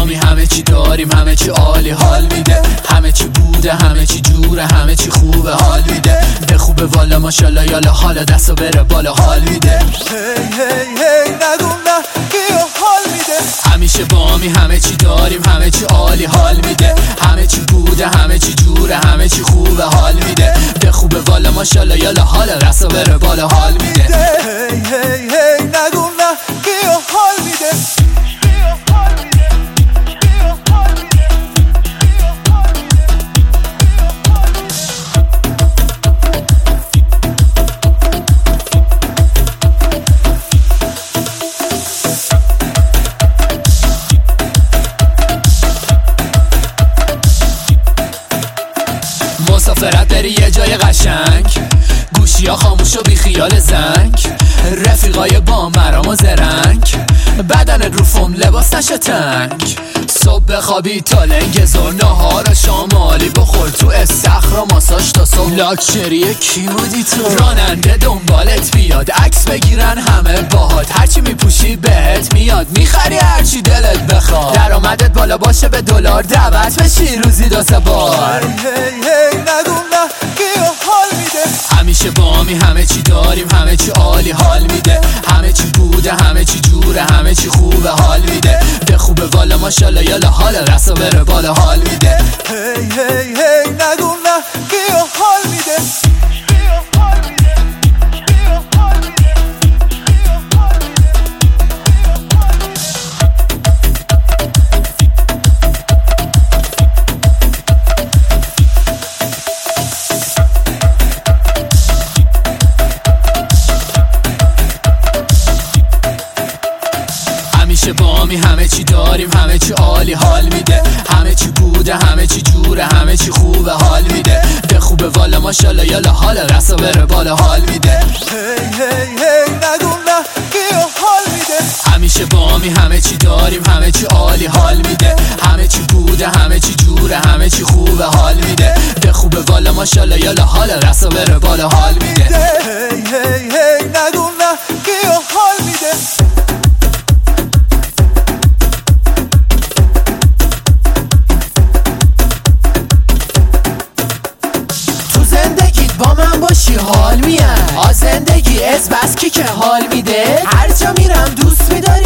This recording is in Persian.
بامی همه چی داریم، همه چی عالی حال میده، همه چی بوده، همه چی جوره، همه چی خوبه حال میده، به خوبه والا ماشالله یالا حالا دستو بره بالا حال میده. هی نگو نه کیو حال میده. همیشه بامی همه چی داریم، همه چی عالی حال میده، همه چی بوده، همه چی جوره، همه چی خوبه حال میده، به خوبه والا ماشالله یالا حالا دستو بره بالا حال میده. هی نگو نه کیو حال میده. مسافرت بری یه جای قشنگ، گوشی ها خاموش و بی خیال زنگ، رفیقای با مرام و زرنگ، بدنت رو فوم لباس نشه تنگ، صبح بخوابی تا لنگ زور، نهار شامالی بخور تو استخر ماساژ تا صبح. لاکچری کی بودی تو؟ راننده دنبالت بیاد، عکس بگیرن همه باهات، هرچی میپوشی بهت میاد، میخری هرچی دلت بخواد، درآمدت بالا باشه به دلار دعوت بشی روزی 2 بار. هی نگو نه کیو حال میده. همیشه بامی همه چی داریم، همه چی عالی حال میده، همه چی بوده، همه چی جوره، همه چی خوبه حال میده، به خوبه والا ماشالله یالا حالا دستو بره بالا حال میده. هی نگو نه کیو حال میده. همیشه بامی همه چی داریم، همه چی عالی حال میده، همه چی بوده، همه چی جوره، همه چی خوبه حال میده، به خوبه والا ماشالله یالا حالا دستو بره بالا حال میده. هی نگو نه کیو حال میده. همیشه بامی همه چی داریم، همه چی عالی حال میده، همه چی بوده، همه چی جوره، همه چی خوبه حال میده، به خوبه والا ماشالله یالا حالا دستو بره بالا حال میده. هی نگو نه کیو حال میده. با من باشی حال میاد، زندگی از بس که حال میده، هر جا میرم دوست میداری